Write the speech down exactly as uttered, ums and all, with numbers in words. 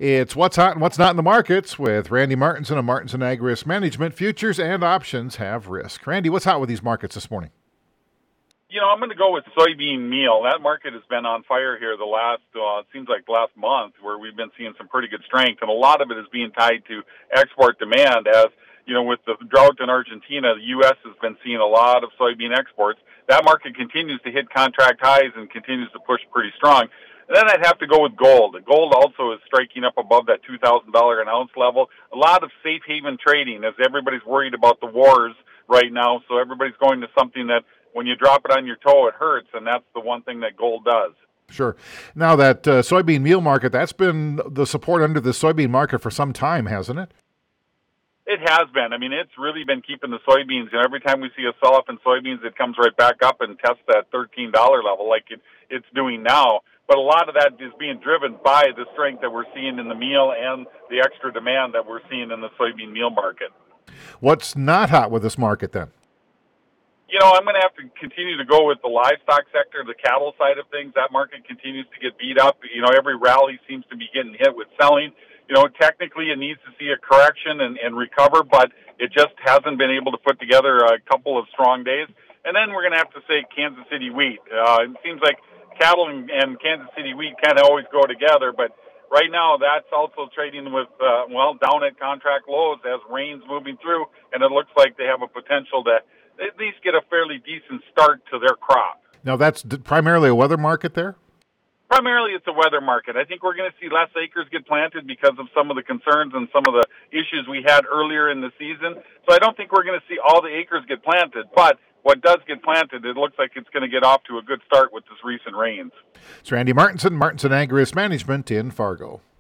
It's What's Hot and What's Not in the Markets with Randy Martinson of Martinson Agri-Risk Management. Futures and options have risk. Randy, what's hot with these markets this morning? You know, I'm going to go with soybean meal. That market has been on fire here the last, uh, it seems like last month, where we've been seeing some pretty good strength. And a lot of it is being tied to export demand as, you know, with the drought in Argentina, the U S has been seeing a lot of soybean exports. That market continues to hit contract highs and continues to push pretty strong. And then I'd have to go with gold. Gold also is striking up above that two thousand dollars an ounce level. A lot of safe haven trading as everybody's worried about the wars right now. So everybody's going to something that when you drop it on your toe, it hurts. And that's the one thing that gold does. Sure. Now that uh, soybean meal market, that's been the support under the soybean market for some time, hasn't it? It has been. I mean, it's really been keeping the soybeans. And every time we see a sell-off in soybeans, it comes right back up and tests that thirteen dollars level like it, it's doing now. But a lot of that is being driven by the strength that we're seeing in the meal and the extra demand that we're seeing in the soybean meal market. What's not hot with this market then? You know, I'm going to have to continue to go with the livestock sector, the cattle side of things. That market continues to get beat up. You know, every rally seems to be getting hit with selling. You know, technically it needs to see a correction and, and recover, but it just hasn't been able to put together a couple of strong days. And then we're going to have to say Kansas City wheat. Uh, it seems like cattle and, and Kansas City wheat kind of always go together, but right now that's also trading with, uh, well, down at contract lows as rain's moving through, and it looks like they have a potential to at least get a fairly decent start to their crop. Now, that's d- primarily a weather market there? Primarily, it's a weather market. I think we're going to see less acres get planted because of some of the concerns and some of the issues we had earlier in the season. So I don't think we're going to see all the acres get planted. But what does get planted, it looks like it's going to get off to a good start with this recent rains. It's Randy Martinson, Martinson Agri-Risk Management in Fargo.